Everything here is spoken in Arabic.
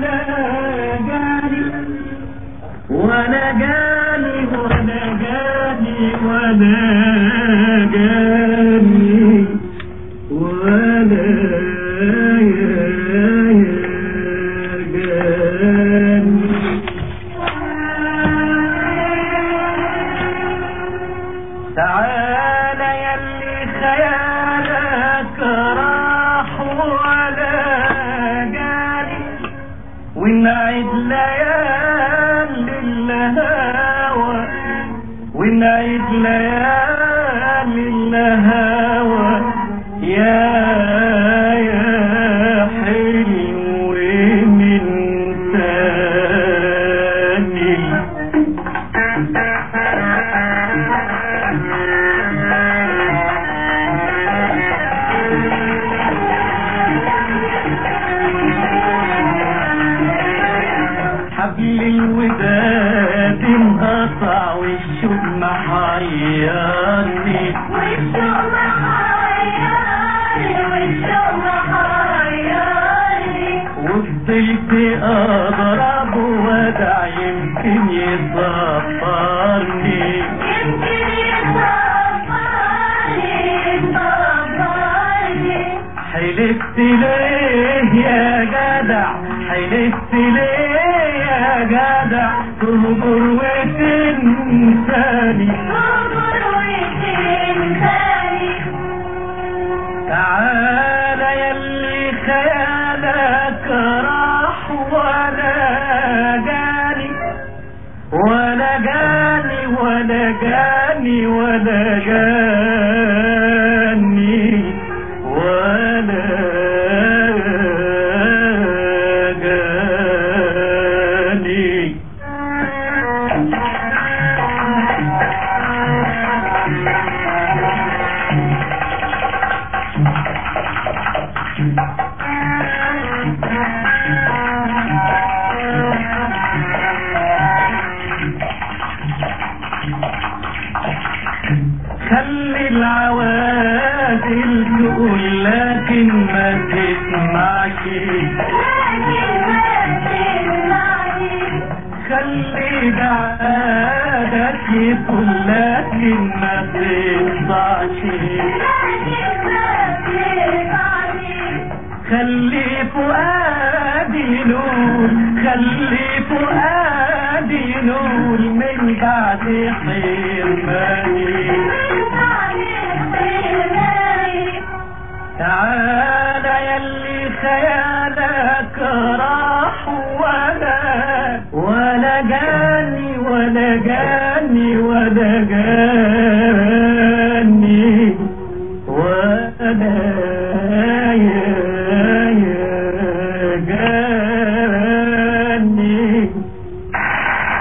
ولا جاني ولا جاني ولا جاني ولا جاني. تعالى يلي خيالك راح ولا جاني ونعيد ليالي الهوى ونعيد ليالي الهوى يا حلو من ثاني. حبل الوداد انقطع والشوق محيرني وفضلت اضرب ودع يمكن يصبرني حلفت ليه يا جدع حلفت ليه يا جدع تهجر وتنساني تعالى يلي خيالك راح ولا جاني ولا جاني ولا جاني ولا جاني ولا جاني. خلي العوادل تقول لكن ما تسمعش خلي دعادك يقول لكن ما تخضعش خلي فؤادي نور خلي فؤادي نور من بعد حرماني تعالى يلي خيالك راح ولا جاني ولا جاني ولا جاني